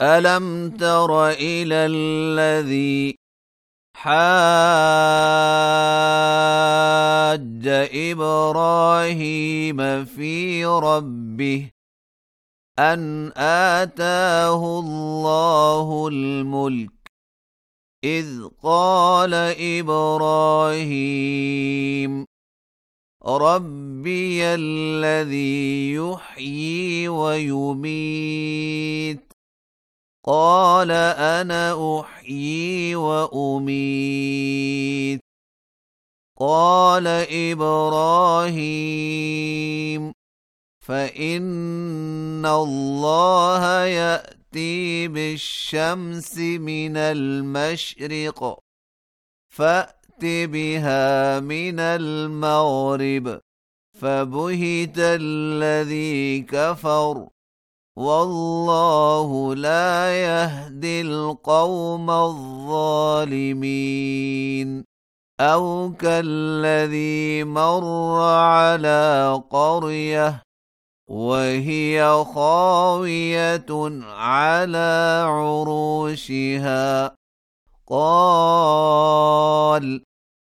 ألم تر إلى الذي حاج إبراهيم في ربه أن آتاه الله الملك إذ قال إبراهيم ربي الذي يحيي ويميت قال أنا أحيي وأميت قال إبراهيم فإن الله يأتي بالشمس من المشرق فأت بها من المغرب فبهت الذي كفر والله لا يهدي القوم الظالمين أو كالذي مر على قرية وهي خاوية على عروشها قال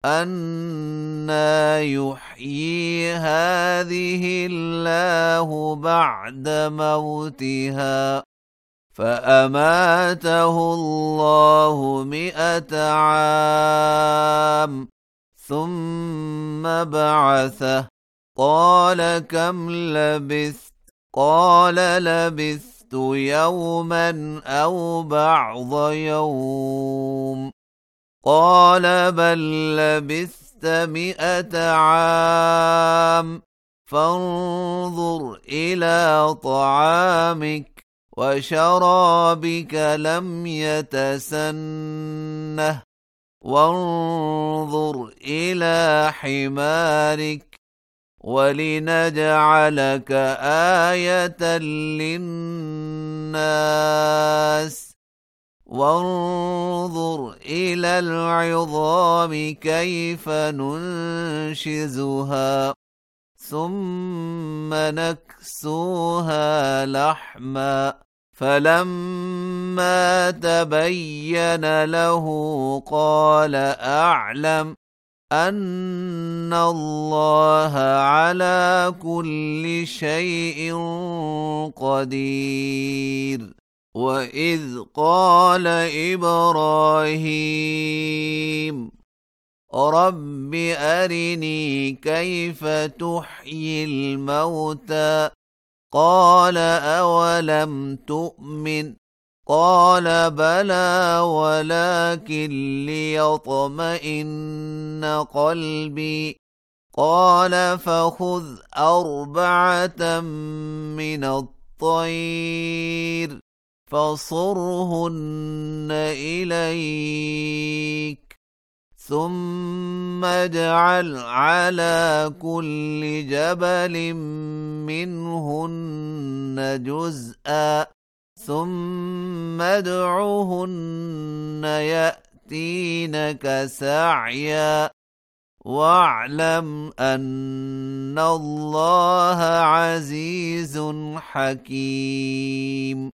أنى يحيي هذه الله بعد موتها فأماته الله 100 عام ثم بعثه قال كم لبثت قال لبثت يوما أو بعض يوم قال بل لبثت 100 عام فانظر إلى طعامك وشرابك لم يتسنه وانظر إلى حمارك ولنجعلك آية للناس وانظر إلى العظام كيف ننشزها ثم نكسوها لحما فلما تبين له قال أعلم أن الله على كل شيء قدير وإذ قال إبراهيم رب أرني كيف تحيي الموتى قال أولم تؤمن قال بلى ولكن ليطمئن قلبي قال فخذ 4 من الطير فصرهن إليك ثم اجعل على كل جبل منهن جزءا ثم ادعهن يأتينك سعيا واعلم أن الله عزيز حكيم